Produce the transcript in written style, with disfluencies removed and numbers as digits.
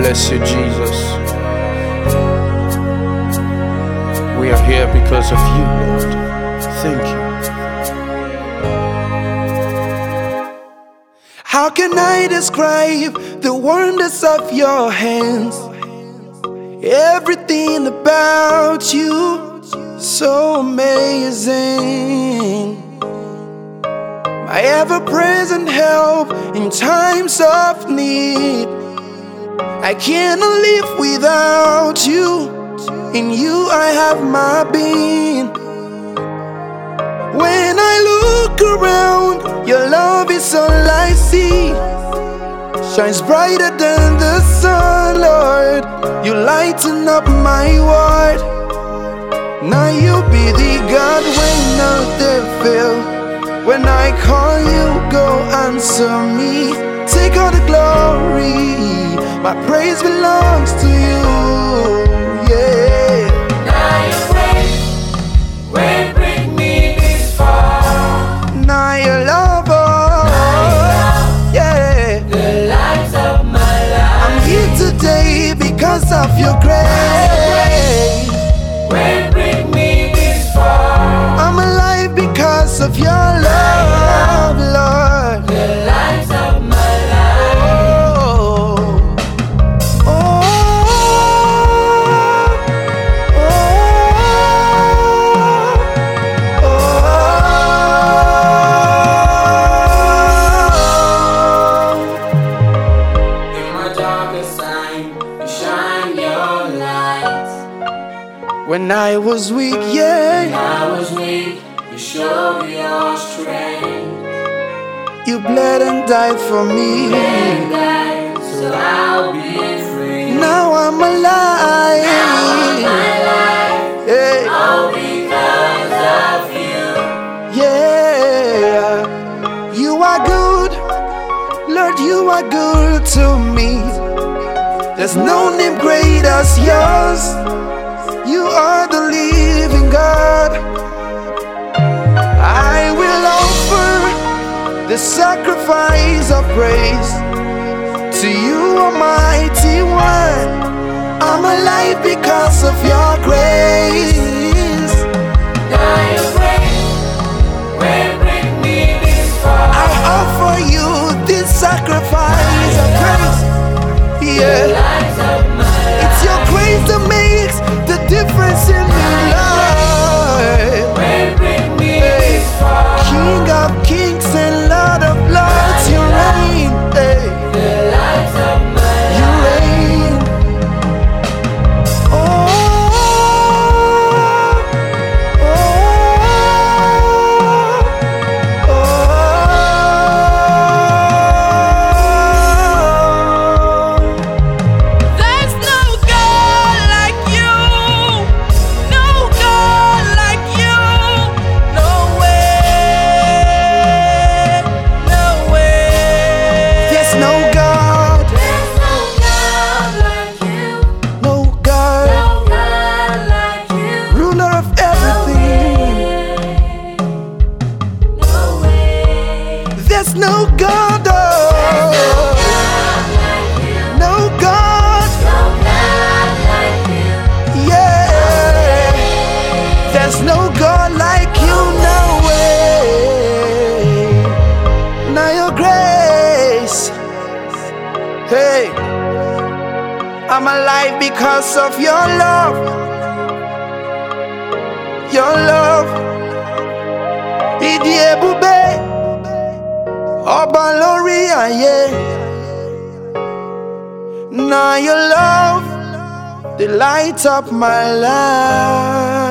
bless you, Jesus. We are here because of you, Lord. Thank you. How can I describe the wonders of your hands? Everything about you, so amazing. My ever-present help in times of need. I cannot live without you. In you I have my being. When I look around, your love is all I see. Shines brighter than the sun, Lord. You lighten up my world. Now you be the God when others fail. When I call you, go answer me. Take all the glory. My praise belongs to you. Yeah. Now your grace will bring me this far. Now your love, oh, yeah. The light of my life. I'm here today because of your grace. Will bring me this far. I'm alive because of your love, Lord. The light of my life. Oh, oh, oh, In my darkest time, you shine your light. when I was weak, yeah, I was weak, you showed your strength. you bled and died for me. And died, so I'll be free. Now I'm alive. My life, Hey, all because of you. yeah, you are good, Lord, you are good to me. There's no name great as yours. You are the living God. I will offer the sacrifice of praise to you, Almighty One. I'm alive because of your grace. Now your grace will bring me this far. I offer you this sacrifice of praise. Yeah, Light of my life. it's your grace that makes the difference in my life. Will bring me this far. King of kings and Lord of lords, you reign. Hey, The light of my you life. reign. Oh, oh, oh, oh. There's no God like you. No God like you. No way. No way. There's no God, There's no God like you. no God, No God like you. ruler of everything. No way. There's no God, oh, God like you. no God, No God like you. yeah. There's no God like you, no way. Now your grace, hey, I'm alive because of your love, your love. Ìdí ebube, ọba lórí ayé. Now your love, the light of my life.